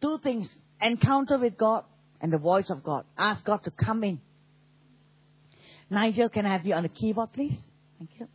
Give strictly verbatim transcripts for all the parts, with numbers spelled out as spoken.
Two things. Encounter with God and the voice of God. Ask God to come in. Nigel, can I have you on the keyboard, please? Thank you.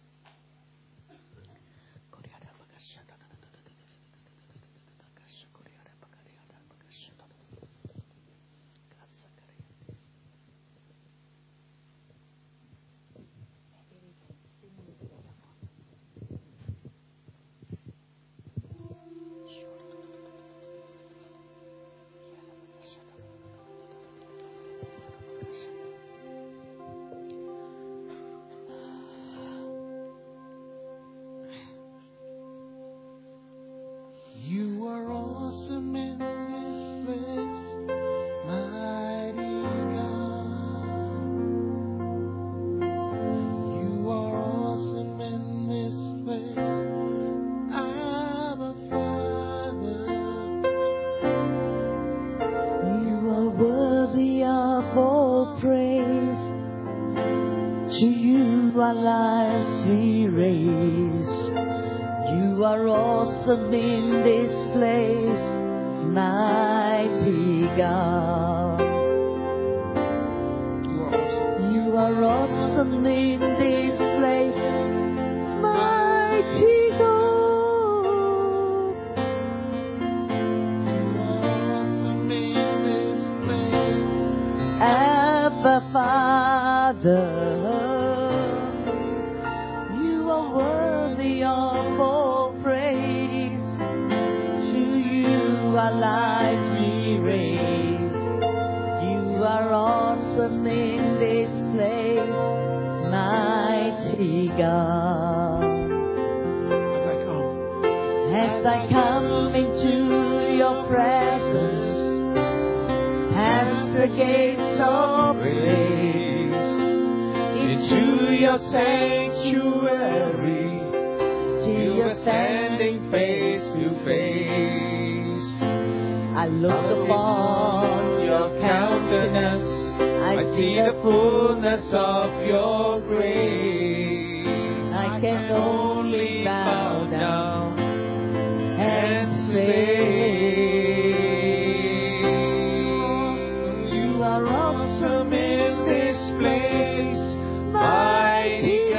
In this place, mighty God, you are awesome in this place, mighty God, you are awesome in this place, Abba Father, you are worthy of all praise. Our lives we raise. You are awesome in this place, mighty God. As I come, as I come into your presence, past the gates of grace, into your sanctuary, till you're standing face to face. I look upon your countenance, I see the fullness of your grace. I can only bow down and say, you are awesome in this place, mighty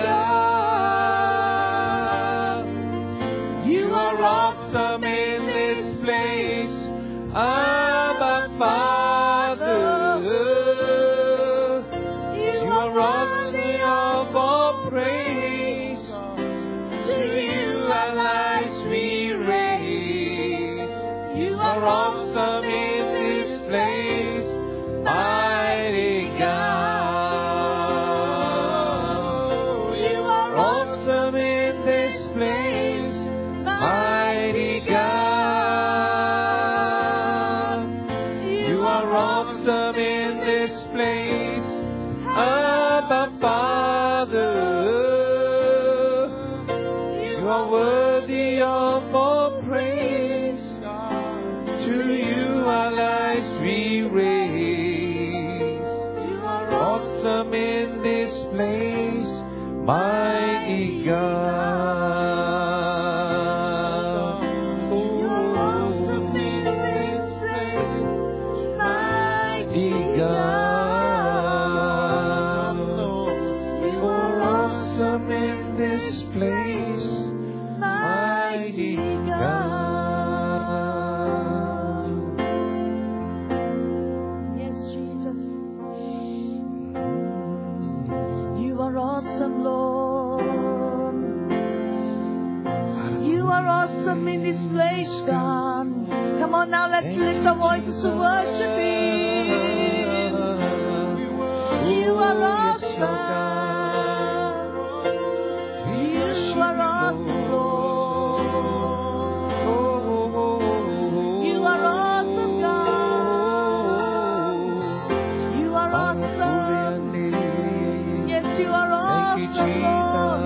God. You are awesome in this place, Abba Father, you are worthy of all praise. To you our lives we raise. You are awesome in this place, mighty God. You are awesome in this place, mighty God. Awesome in this place, Abba Father, you are worthy of all praise. To you our lives we raise. You are awesome in this place, mighty God. In this place, God. Come on now, let's lift our voices to worship Him. You are awesome. You are awesome, Lord. You are awesome, God. You are awesome. Yes, you are awesome, Lord.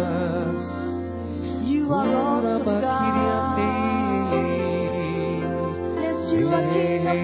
You are awesome, God. Yes, you are King of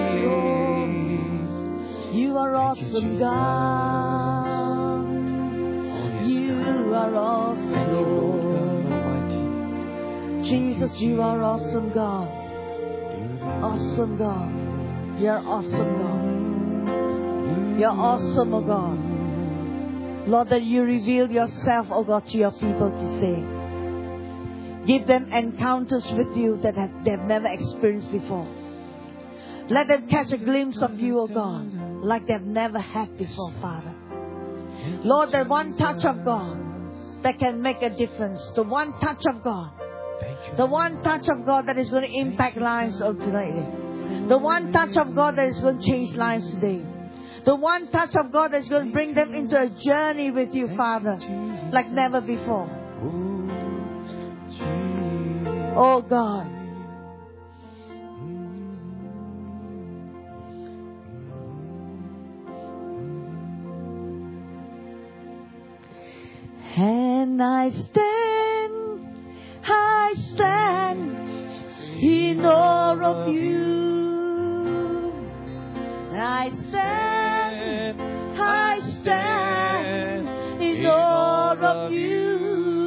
Kings. You are awesome, God. You are awesome, Lord. Jesus, you are awesome, God. Awesome God. You're awesome God. You're awesome, oh God. Lord, that you reveal yourself, oh God, to your people today. Give them encounters with you that have, they've never experienced before. Let them catch a glimpse of you, oh God, like they've never had before, Father. Lord, that one touch of God that can make a difference. The one touch of God. The one touch of God that is going to impact lives of today. The one touch of God that is going to change lives today. The one touch of God that is going to bring them into a journey with you, Father, like never before. Oh God. And I stand, I stand in awe of you. I stand, I stand in awe of you.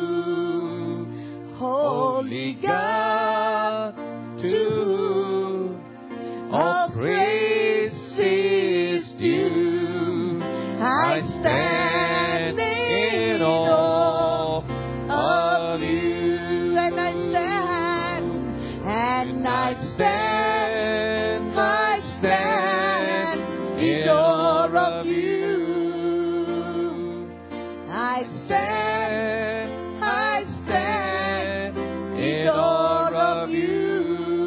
Holy God, to whom all praise is due. I stand in awe of you. And I stand, and I stand, I stand in awe of you. I stand, I stand in awe of you.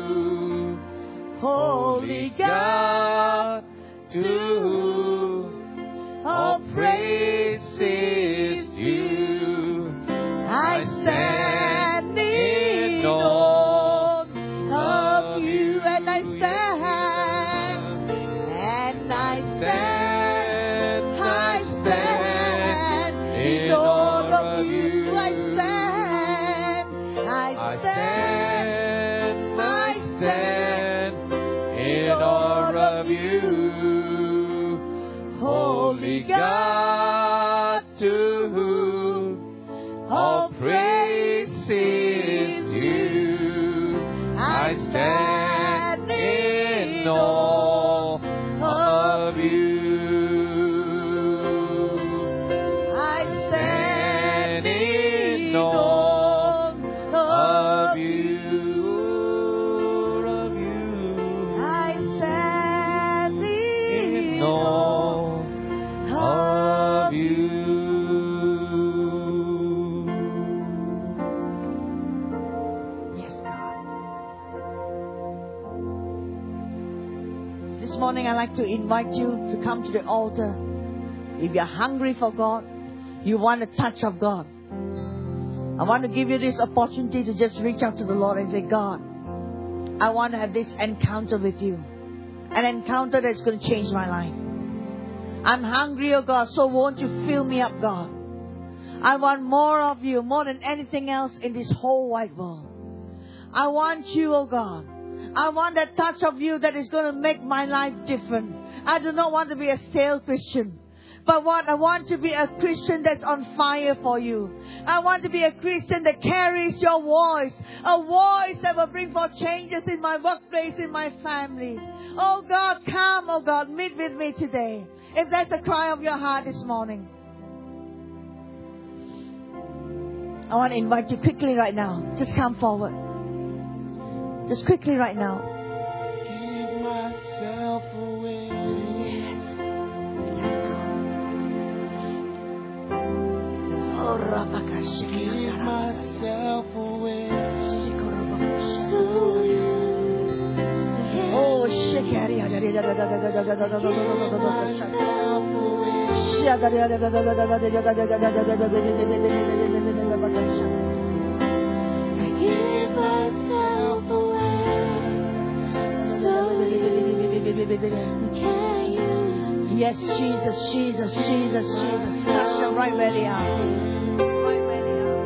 Holy God, to whom all praise is due. I stand in awe of you, and I stand, and I stand, I stand in awe of you. I stand, I stand, I stand in awe of you. Holy God, to whom all praise is due. I stand in awe of you. I stand in awe of you. Of you. I stand in awe of you. Yes, God. This morning I'd like to invite you to come to the altar. If you're hungry for God, you want a touch of God, I want to give you this opportunity to just reach out to the Lord and say, God, I want to have this encounter with you. An encounter that's going to change my life. I'm hungry, oh God, so won't you fill me up, God? I want more of you, more than anything else in this whole wide world. I want you, oh God. I want that touch of you that is going to make my life different. I do not want to be a stale Christian. But what I want to be a Christian that's on fire for you. I want to be a Christian that carries your voice. A voice that will bring forth changes in my workplace, in my family. Oh God, come, oh God, meet with me today. If that's a cry of your heart this morning, I want to invite you quickly right now. Just come forward. Just quickly right now. Give myself away. Yes. Yes, God. Oh, Rabakashiki. Give myself away. Oh, Shikari. Give myself away. Yes, Jesus, Jesus, Jesus, Jesus. Touch them right where they are. Right where they are.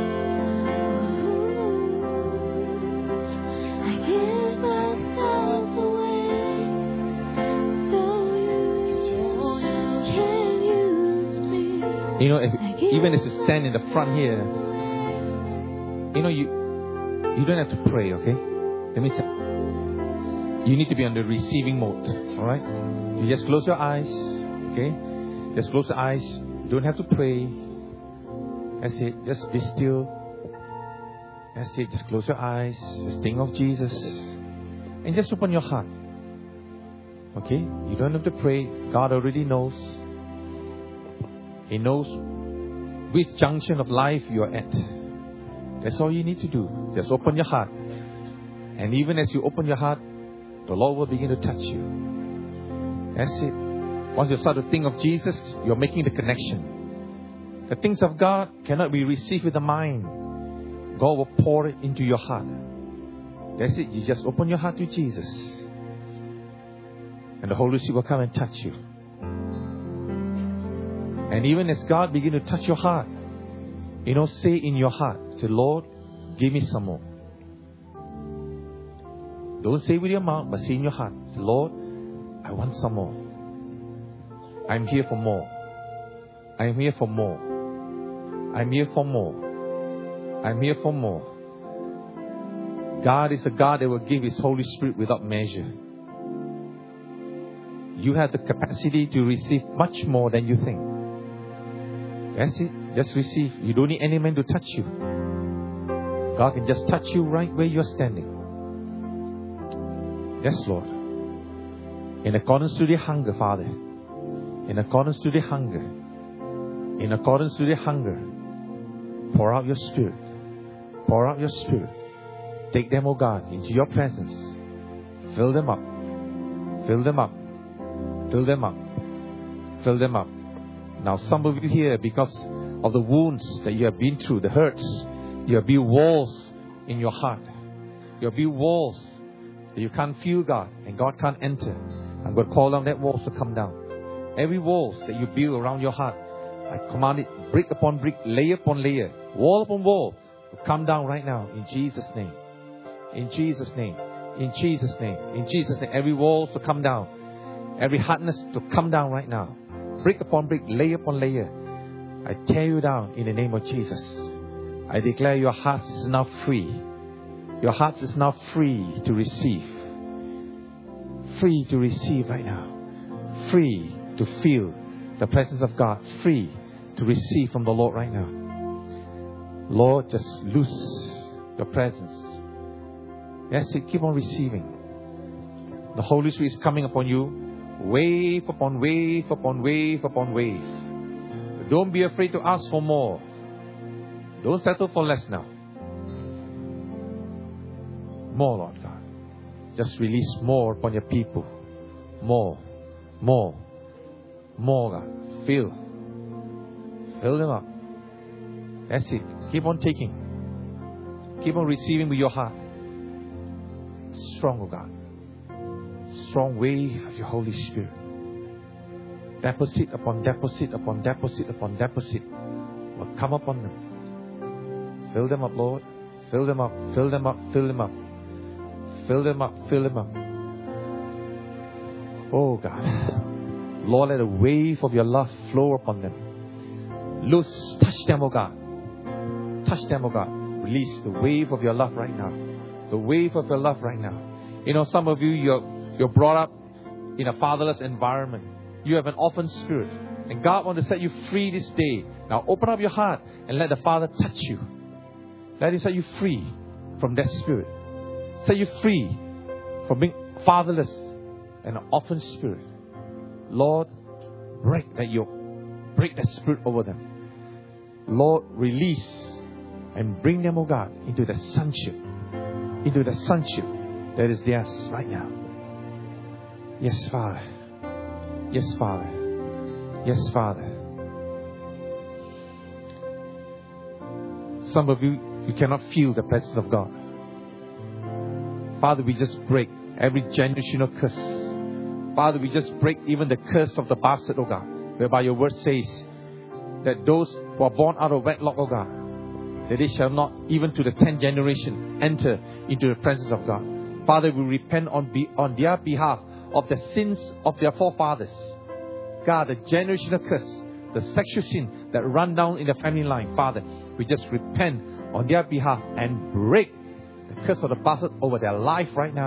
I give myself away, so you can use me. You know, if, even as you stand in the front here, you know, you you don't have to pray, okay? Let me say, you need to be on the receiving mode. Alright? You just close your eyes. Okay? Just close your eyes. Don't have to pray. That's it. Just be still. That's it. Just close your eyes. Just think of Jesus. And just open your heart. Okay? You don't have to pray. God already knows. He knows which junction of life you are at. That's all you need to do. Just open your heart. And even as you open your heart, the Lord will begin to touch you. That's it. Once you start to think of Jesus, you're making the connection. The things of God cannot be received with the mind. God will pour it into your heart. That's it. You just open your heart to Jesus. And the Holy Spirit will come and touch you. And even as God begin to touch your heart, you know, say in your heart, say, Lord, give me some more. Don't say with your mouth, but say in your heart, say, Lord, I want some more. I'm here for more. I'm here for more. I'm here for more. I'm here for more. God is a God that will give His Holy Spirit without measure. You have the capacity to receive much more than you think. That's it. Just receive. You don't need any man to touch you. God can just touch you right where you're standing. Yes, Lord. In accordance to the hunger, Father. In accordance to the hunger. In accordance to the hunger. Pour out your Spirit. Pour out your Spirit. Take them, O God, into your presence. Fill them up. Fill them up. Fill them up. Fill them up. Now some of you here, because of the wounds that you have been through, the hurts, you have built walls in your heart. You have built walls that you can't feel God and God can't enter. I'm going to call on that walls to come down. Every walls that you build around your heart, I command it, brick upon brick, layer upon layer, wall upon wall, to come down right now in Jesus' name. In Jesus' name. In Jesus' name. In Jesus' name. Every wall to come down. Every hardness to come down right now. Brick upon brick, layer upon layer. I tear you down in the name of Jesus. I declare your heart is now free. Your heart is now free to receive. Free to receive right now. Free to feel the presence of God. Free to receive from the Lord right now. Lord, just loose your presence. Yes, keep on receiving. The Holy Spirit is coming upon you. Wave upon wave upon wave upon wave. Don't be afraid to ask for more. Don't settle for less now. More, Lord God. Just release more upon your people. More. More. More, God. Fill. Fill them up. That's it. Keep on taking. Keep on receiving with your heart. Strong, oh God. Strong wave of your Holy Spirit. Deposit upon deposit upon deposit upon deposit will come upon them. Fill them up, Lord. Fill them up. Fill them up. Fill them up. Fill them up. Fill them up. Oh God. Lord, let a wave of your love flow upon them. Loose. Touch them, oh God. Touch them, oh God. Release the wave of your love right now. The wave of your love right now. You know, some of you, you're, you're brought up in a fatherless environment. You have an orphan spirit. And God wants to set you free this day. Now open up your heart and let the Father touch you. Let Him set you free from that spirit. Set you free from being fatherless and an orphan spirit. Lord, break that yoke. Break that spirit over them. Lord, release and bring them, oh God, into the sonship. Into the sonship that is theirs right now. Yes, Father. Yes, Father. Yes, Father. Some of you, you cannot feel the presence of God. Father, we just break every generational curse. Father, we just break even the curse of the bastard, oh God. Whereby your word says that those who are born out of wedlock, oh God, that they shall not, even to the tenth generation, enter into the presence of God. Father, we repent on, be, on their behalf of the sins of their forefathers. God, the generational curse, the sexual sin that run down in the family line. Father, we just repent on their behalf and break the curse of the bastard over their life right now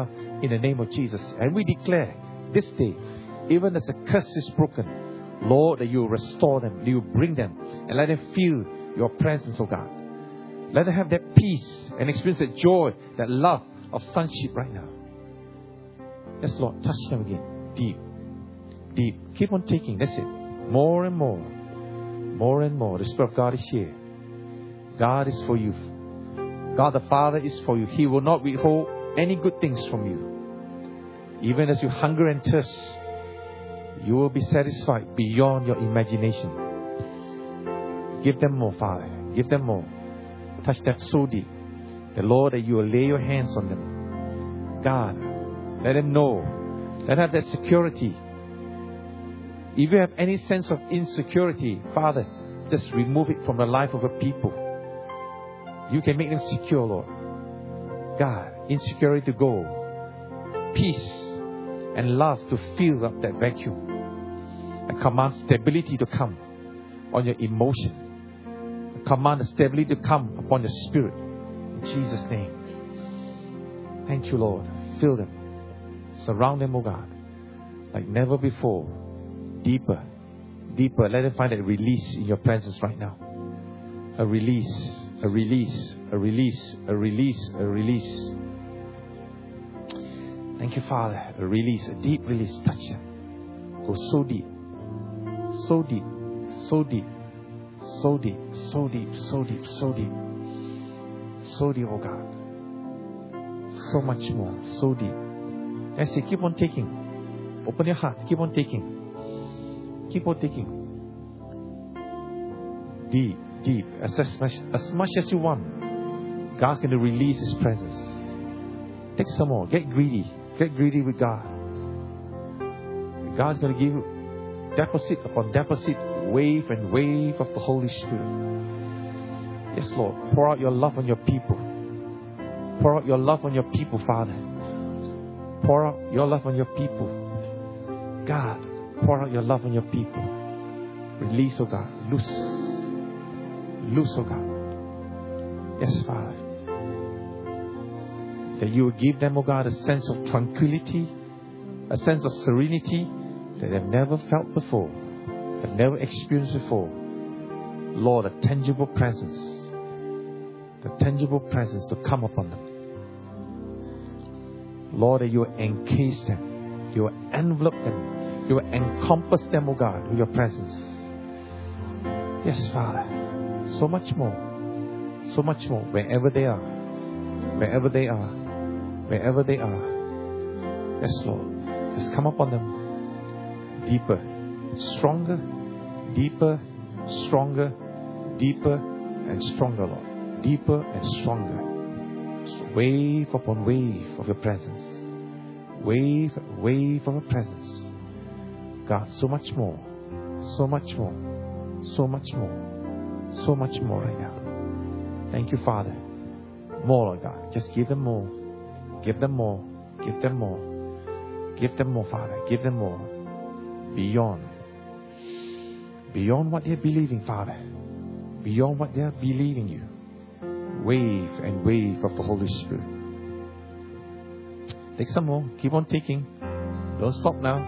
in the name of Jesus. And we declare this day, even as the curse is broken, Lord, that you will restore them, that you will bring them, and let them feel your presence, oh God. Let them have that peace and experience that joy, that love of sonship right now. Yes, Lord, touch them again. Deep, deep. Keep on taking. That's it. More and more. More and more. The Spirit of God is here. God is for you. God the Father is for you. He will not withhold any good things from you. Even as you hunger and thirst, you will be satisfied beyond your imagination. Give them more, Father. Give them more. Touch them so deep. The Lord, that you will lay your hands on them. God, let them know. Let them have that security. If you have any sense of insecurity, Father, just remove it from the life of a people. You can make them secure, Lord. God, insecurity to go. Peace and love to fill up that vacuum. I command stability to come on your emotion. I command the stability to come upon your spirit. In Jesus' name. Thank you, Lord. Fill them. Surround them, oh God, like never before. Deeper. Deeper. Let them find that release in your presence right now. A release. A release. A release. A release. A release. Thank you, Father. A release. A deep release. Touch them. Go so deep. So deep. So deep. So deep. So deep. So deep. So deep. So deep, oh God. So much more. So deep. I say, keep on taking. Open your heart. Keep on taking. Keep on taking. Deep, deep. As, as, much, as much as you want. God's going to release His presence. Take some more. Get greedy. Get greedy with God. God's going to give you deposit upon deposit, wave and wave of the Holy Spirit. Yes, Lord. Pour out your love on your people. Pour out your love on your people, Father. Pour out your love on your people. God, pour out your love on your people. Release, oh God. Loose. Loose, oh God. Yes, Father. That you will give them, oh God, a sense of tranquility, a sense of serenity that they've never felt before, they've never experienced before. Lord, a tangible presence, the tangible presence to come upon them. Lord, that you will encase them, you will envelop them, you will encompass them, oh God, with your presence. Yes, Father. So much more. So much more. Wherever they are. Wherever they are. Wherever they are. Yes, Lord. Just come upon them. Deeper. Stronger. Deeper. Stronger. Deeper and stronger, Lord. Deeper and stronger. Wave upon wave of your presence. Wave, wave of your presence. God, so much more. So much more. So much more. So much more right now. Thank you, Father. More, Lord God. Just give them more. Give them more. Give them more. Give them more, Father. Give them more. Beyond. Beyond what they're believing, Father. Beyond what they're believing you. Wave and wave of the Holy Spirit. Take some more. Keep on taking. Don't stop now.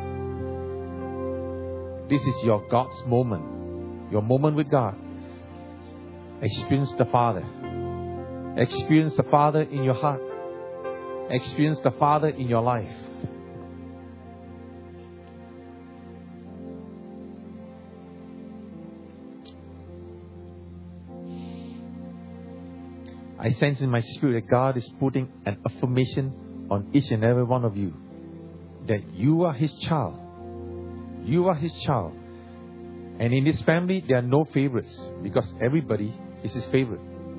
This is your God's moment. Your moment with God. Experience the Father. Experience the Father in your heart. Experience the Father in your life. I sense in my spirit that God is putting an affirmation on each and every one of you. That you are His child. You are His child. And in this family, there are no favorites. Because everybody is His favorite.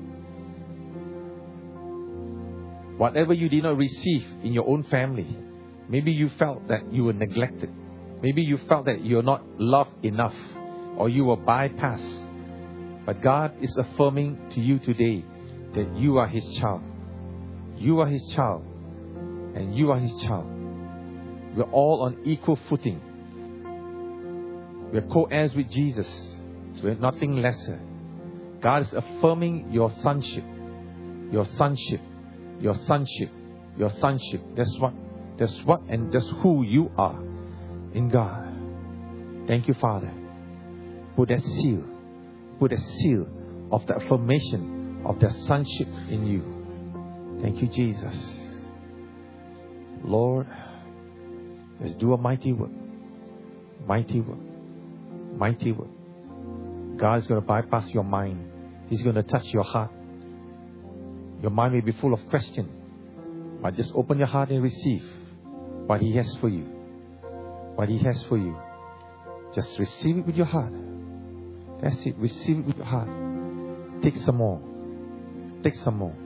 Whatever you did not receive in your own family, maybe you felt that you were neglected. Maybe you felt that you're not loved enough. Or you were bypassed. But God is affirming to you today that you are His child. You are His child. And you are His child. We're all on equal footing. We're co-heirs with Jesus. We're nothing lesser. God is affirming your sonship. Your sonship. Your sonship. Your sonship. That's what That's what and that's who you are in God. Thank you, Father. Put that seal. Put a seal of the affirmation of the sonship in you. Thank you, Jesus. Lord, let's do a mighty work. Mighty work. Mighty work. God is going to bypass your mind. He's going to touch your heart. Your mind may be full of questions, but just open your heart and receive what He has for you. What He has for you. Just receive it with your heart. That's it. Receive it with your heart. Take some more. Take some more.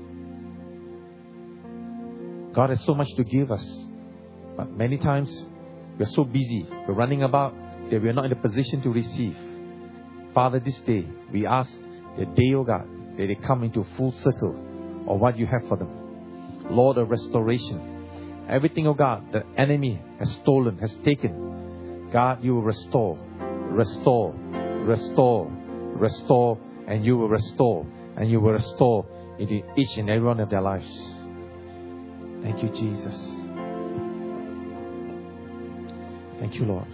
God has so much to give us, but many times we're so busy, we're running about, that we're not in a position to receive. Father, this day, we ask that day, oh God, that they come into full circle of what you have for them. Lord of restoration. Everything, oh God, the enemy has stolen, has taken. God, you will restore, restore, restore, restore, and you will restore, and you will restore into each and every one of their lives. Thank you, Jesus. Thank you, Lord.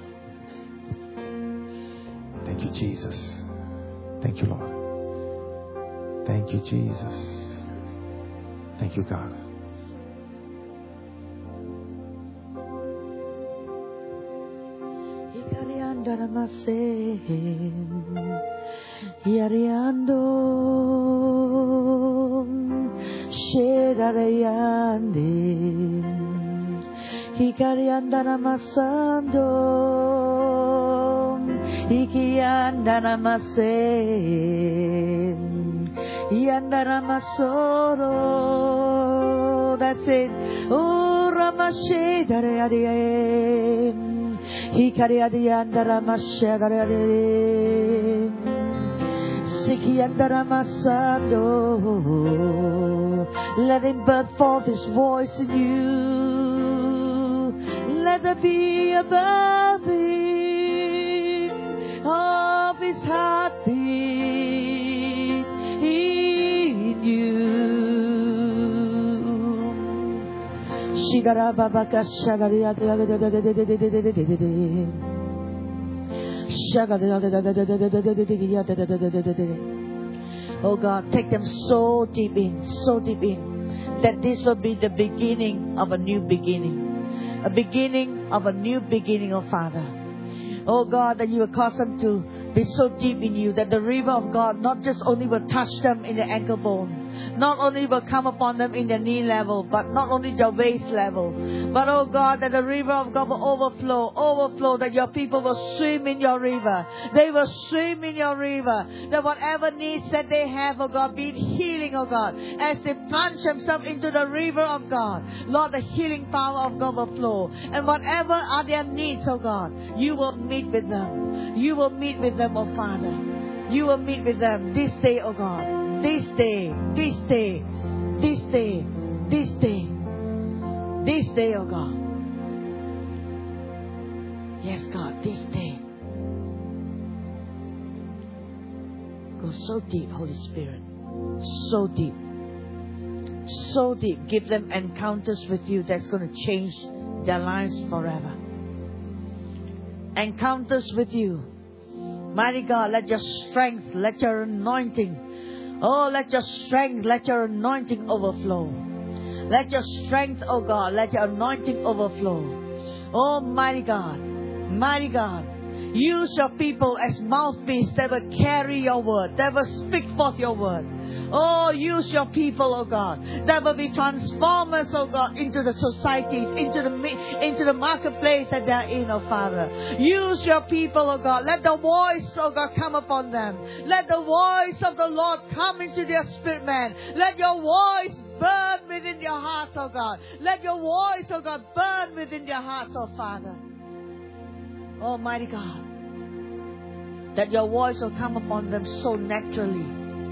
Thank you, Jesus. Thank you, Lord. Thank you, Jesus. Thank you, God. Hikari andana masando, hiki andana masen, yandana masoro. That's it. Oh, Ramashe dare adie, hikari adie andana mashe dare adie, siki andana masando. Let Him birth forth His voice in you. Let there be a birthing of His heartbeat in you. Shigara babaka shagari Oh God, take them so deep in, so deep in, that this will be the beginning of a new beginning. A beginning of a new beginning, oh Father. Oh God, that you will cause them to be so deep in you that the river of God not just only will touch them in the ankle bone, not only will come upon them in their knee level, but not only their waist level, but oh God, that the river of God will overflow, overflow, that your people will swim in your river. They will swim in your river. That whatever needs that they have, oh God, be it healing, oh God, as they plunge themselves into the river of God, Lord, the healing power of God will flow. And whatever are their needs, oh God, you will meet with them. You will meet with them, oh Father. You will meet with them this day, oh God. This day, this day, this day, this day, this day, oh God. Yes, God, this day. Go so deep, Holy Spirit. So deep. So deep. Give them encounters with you that's going to change their lives forever. Encounters with you. Mighty God, let your strength, let your anointing, oh, let your strength, let your anointing overflow. Let your strength, oh God, let your anointing overflow. Oh, mighty God, mighty God, use your people as mouthpiece that will carry your word, that will speak forth your word. Oh, use your people, oh God, that will be transformers, oh God, into the societies, into the into the marketplace that they are in, oh Father. Use your people, oh God. Let the voice, oh God, come upon them. Let the voice of the Lord come into their spirit, man. Let your voice burn within their hearts, oh God. Let your voice, oh God, burn within their hearts, oh Father. Almighty God, that your voice will come upon them so naturally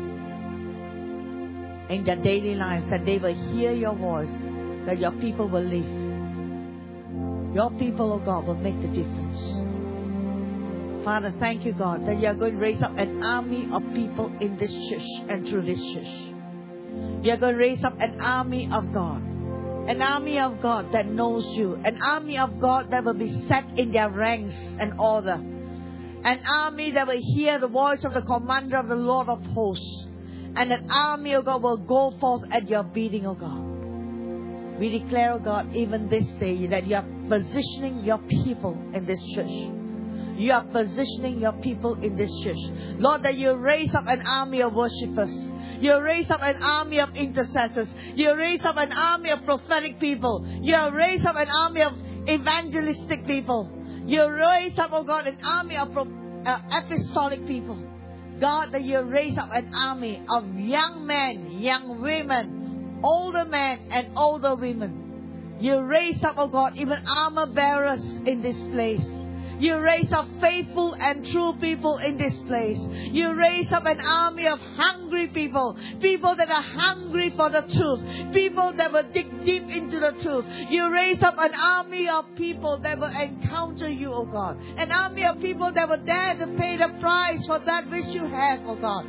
in their daily lives, that they will hear your voice, that your people will live. Your people, oh God, will make the difference. Father, thank you, God, that you are going to raise up an army of people in this church and through this church. You are going to raise up an army of God An army of God that knows you. An army of God that will be set in their ranks and order. An army that will hear the voice of the commander of the Lord of hosts. And an army, O God, will go forth at your bidding, O God. We declare, O God, even this day, that you are positioning your people in this church. You are positioning your people in this church. Lord, that you raise up an army of worshippers. You raise up an army of intercessors. You raise up an army of prophetic people. You raise up an army of evangelistic people. You raise up, oh God, an army of uh, apostolic people. God, that you raise up an army of young men, young women, older men and older women. You raise up, oh God, even armor bearers in this place. You raise up faithful and true people in this place. You raise up an army of hungry people. People that are hungry for the truth. People that will dig deep into the truth. You raise up an army of people that will encounter you, oh God. An army of people that will dare to pay the price for that which you have, oh God.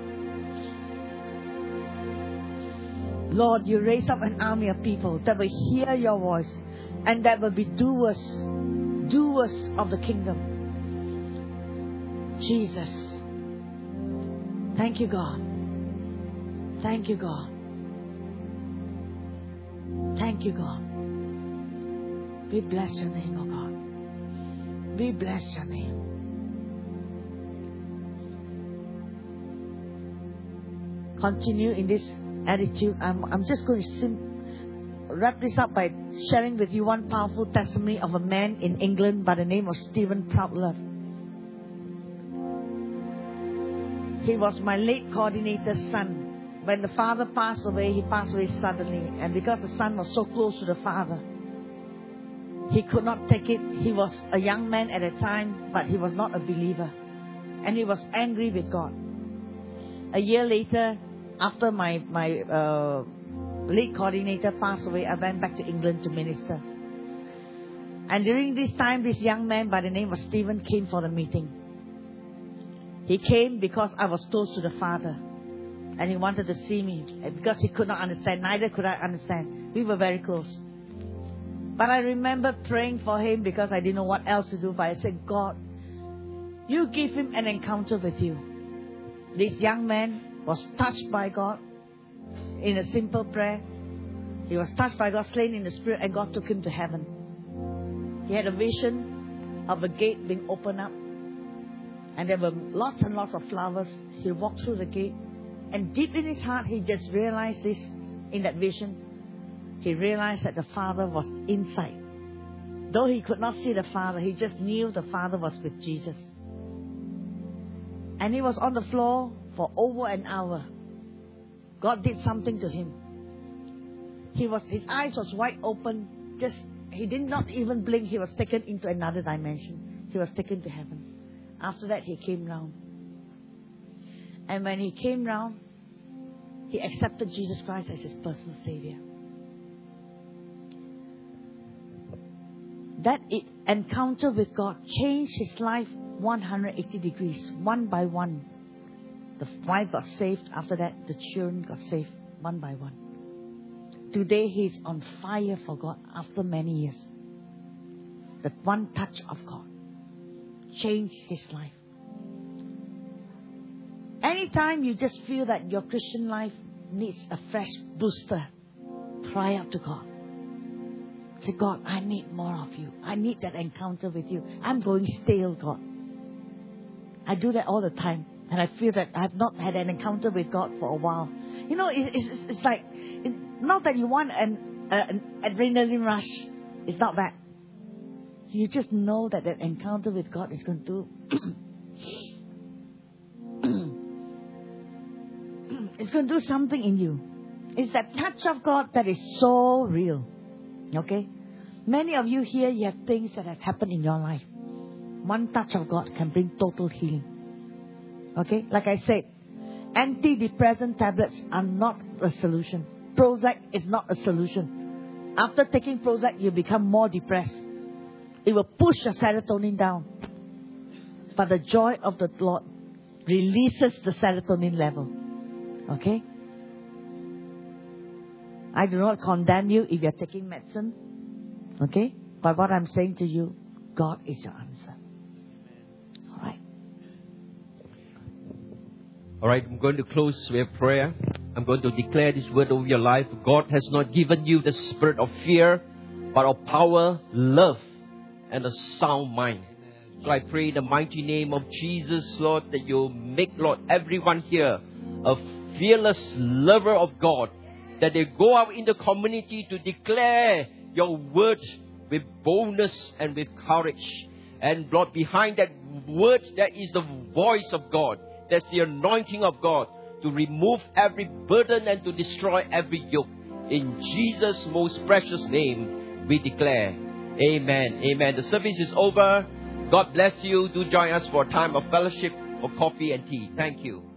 Lord, you raise up an army of people that will hear your voice and that will be doers. Doers of the kingdom. Jesus. Thank you, God. Thank you, God. Thank you, God. We bless your name, oh God. We bless your name. Continue in this attitude. I'm, I'm just going to sim- wrap this up by sharing with you one powerful testimony of a man in England by the name of Stephen Proudlove. He was my late coordinator's son. When the father passed away, he passed away suddenly. And because the son was so close to the father, he could not take it. He was a young man at the time, but he was not a believer. And he was angry with God. A year later, after my, my uh, late coordinator passed away, I went back to England to minister. And during this time, this young man by the name of Stephen came for the meeting. He came because I was close to the father. And he wanted to see me. And because he could not understand, neither could I understand. We were very close. But I remember praying for him because I didn't know what else to do. But I said, God, you give him an encounter with you. This young man was touched by God. In a simple prayer, he was touched by God, slain in the spirit, and God took him to heaven. He had a vision of a gate being opened up, and there were lots and lots of flowers. He walked through the gate, and deep in his heart, he just realized this in that vision. He realized that the Father was inside. Though he could not see the Father, he just knew the Father was with Jesus. And he was on the floor for over an hour. God did something to him. He was, his eyes was wide open. Just, he did not even blink. He was taken into another dimension. He was taken to heaven. After that, he came round. And when he came round, he accepted Jesus Christ as his personal Savior. That it, encounter with God changed his life one hundred eighty degrees, one by one. The wife got saved. After that, the children got saved one by one. Today, he's on fire for God after many years. That one touch of God changed his life. Anytime you just feel that your Christian life needs a fresh booster, cry out to God. Say, God, I need more of you. I need that encounter with you. I'm going stale, God. I do that all the time. And I feel that I have not had an encounter with God for a while. You know, it, it's, it's like, it, not that you want an, uh, an adrenaline rush. It's not that. You just know that that encounter with God is going to it's going to do something in you. It's that touch of God that is so real. Okay? Many of you here, you have things that have happened in your life. One touch of God can bring total healing. Okay? Like I said, antidepressant tablets are not a solution. Prozac is not a solution. After taking Prozac, you become more depressed. It will push your serotonin down. But the joy of the Lord releases the serotonin level. Okay? I do not condemn you if you're taking medicine. Okay? But what I'm saying to you, God is your answer. All right. All right, I'm going to close with prayer. I'm going to declare this word over your life. God has not given you the spirit of fear, but of power, love, and a sound mind. So I pray in the mighty name of Jesus, Lord, that you'll make, Lord, everyone here a fearless lover of God. That they go out in the community to declare your word with boldness and with courage. And Lord, behind that word, there is the voice of God. That's the anointing of God to remove every burden and to destroy every yoke. In Jesus' most precious name, we declare, amen. Amen. The service is over. God bless you. Do join us for a time of fellowship or coffee and tea. Thank you.